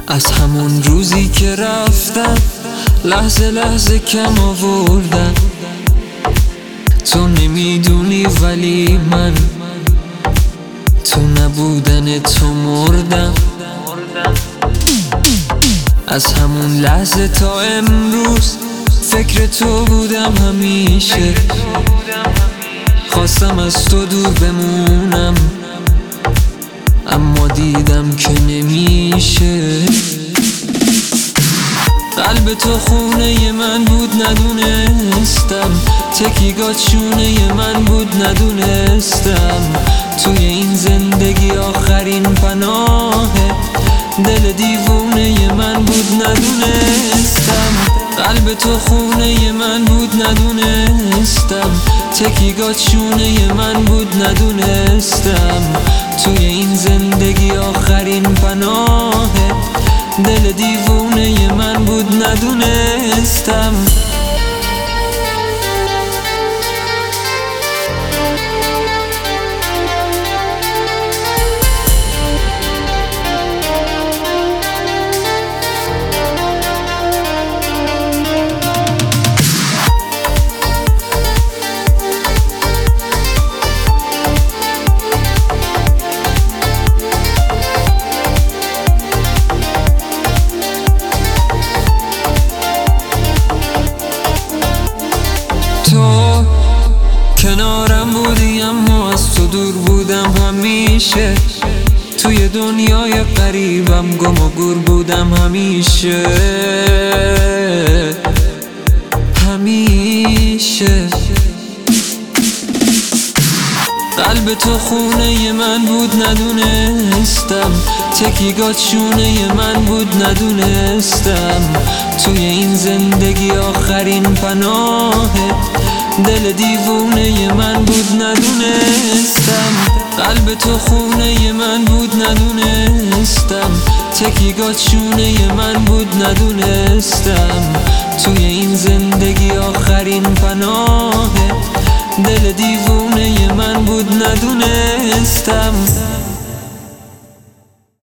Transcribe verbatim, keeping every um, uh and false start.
از همون روزی که رفتم لحظه لحظه کم آوردم. تو نمیدونی ولی من تو نبودن تو مردم. از همون لحظه تا امروز فکر تو بودم همیشه. خواستم از تو دور بمونم اما دیدم که نمیشه. قلب تو خونه من بود ندونستم، تکیگات شونه من بود ندونستم. توی این زندگی آخرین پناهه دل دیوونه من بود ندونستم. قلب تو خونه من بود ندونستم، تکیگات شونه من بود ندونستم. توی این زندگی آخرین پناهه دل دیوونه من بود ندونستم. تو کنارم بودی اما از تو دور بودم همیشه. توی دنیای غریبم گم و گور بودم همیشه همیشه. قلب تو خونه من بود ندونستم، تکیگات شونه من بود ندونستم. توی این زندگی آخرین پناهه دل دیوونه من بود ندونستم. قلب تو خونه من بود ندونستم، تکیگات شونه من بود ندونستم. توی این زندگی آخرین پناهه دل دیوونه من بود ندونستم.